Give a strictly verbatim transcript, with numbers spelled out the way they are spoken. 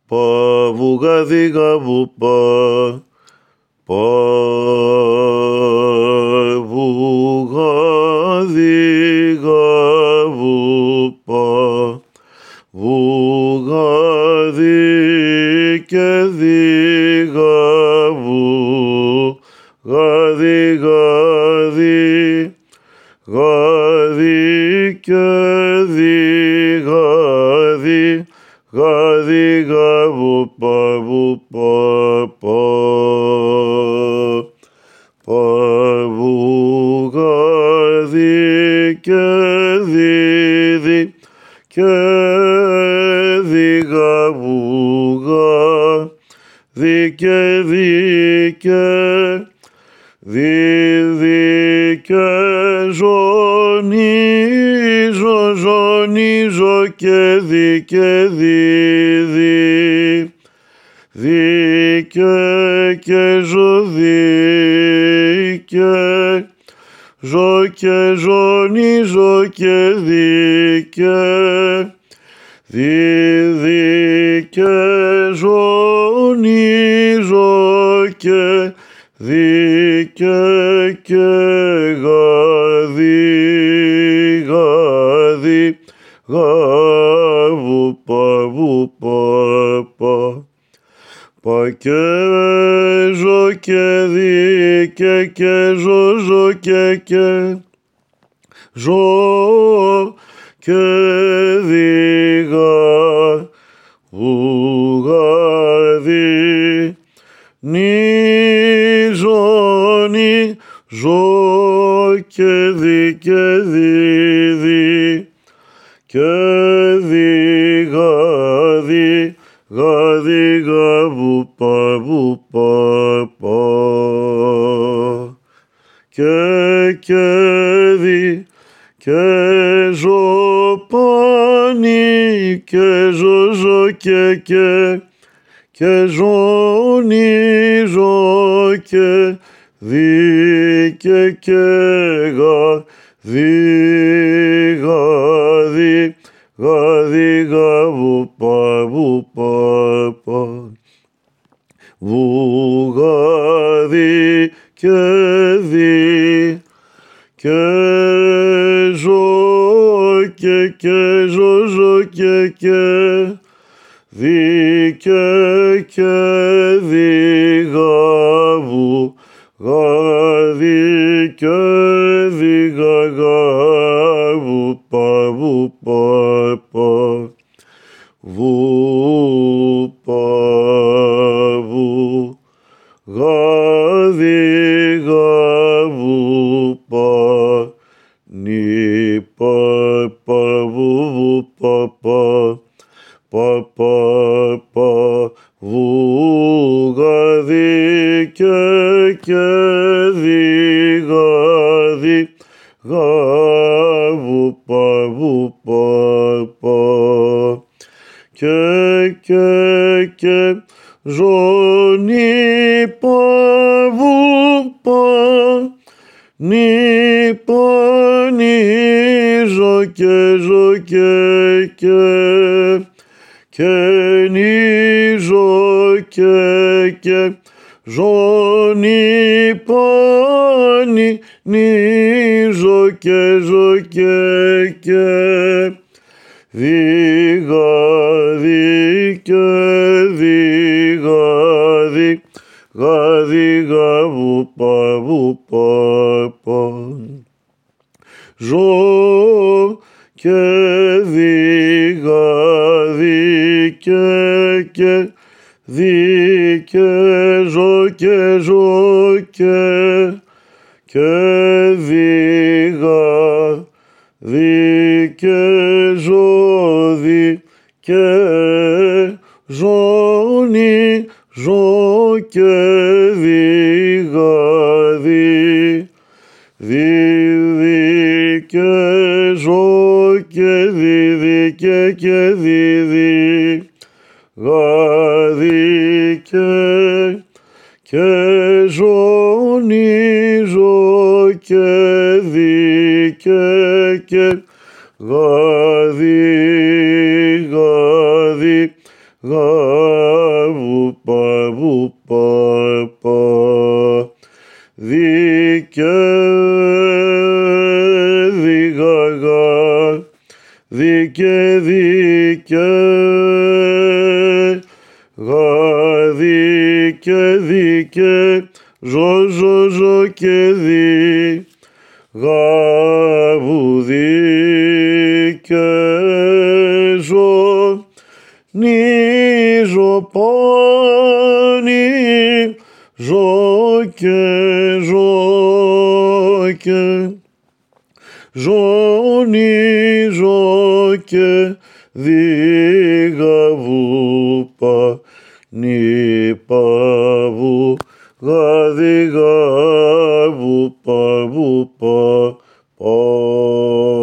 πα, βουγαδίγα βουπα, πα, βουγαδίγα βουπα, βουγαδί και δίγα βου, γαδί, γαδί, γαδί και δι, γαδί, γαδί, γα, βουπα, βουπα, πα, πα, βουγαδί και δι, δι, και δι, γα, βουγα, δι και δι και δι, δι και ζωνίζω, ζωνίζω και δι και δι, δι, δι και και ζω δι και ζω και ζωνίζω και δι και δι, δι και ζωνίζω και δι και και γαδί, γαδί, γα, βουπα, βουπα, πα, πα και ζω και δι και και ζω, ζω και και ζω και δι, γα, βουγαδί, νι, ζωνι, ζω και δι και δι, δι, και δι, γαδί, γαδί, γα, βουπα, βουπα, πα, και και δι, και ζω πάνι, και ζω, ζω και και, και ζωνίζω και δι και και γα, δι, γαδί, γαδί, γα, βουπα, βουπα, πα, βουγαδί και δι, και ζω και και ζω, ζω και και δι και και δι, γα, βου, γαδί και δι, γα, γα, βουπα, βουπα, πα, βουπα, βου, γαδί, γα, βουπα, νι, πα, πα, βου, βουπα, πα, πα, πα, πα, βουγαδί και και δι, γαδί, γα, βουπα, βουπα, πα, και και και ζωνι, πα, βουπα, νι, πα, νι, ζω και ζω και και, και νι, ζω και και, ζωνι, πα, νι, νι, ζω και ζω και και, δι, γαδί και δι, γαδί, γαδί, γα, βουπα, βουπα, πα, ζω και δι, γαδί και και, δι και ζω και ζω και, και δι, γα, δι και ζω, δι και ζωνι, ζω και δι, γαδί, δι, δι και ζω και δι, δι και και δι, δι, γαδί και, και ζωνίζω και δι και και, γαδί, γαδί, γαβουπα, βουπα, πα, δικαι, διγαγα, δικαι, δικαι, γα, δικαι, δικαι, ζω, ζω, ζω και δι, γαβου, δικαι, ζω, νι, ζω, πάνι, ζω και, ζω και, ζω, νι, ζω και, δι, γαβου, πα, νι, πα, βου, γα, δι, γαβου, πα, βου, πα, πα.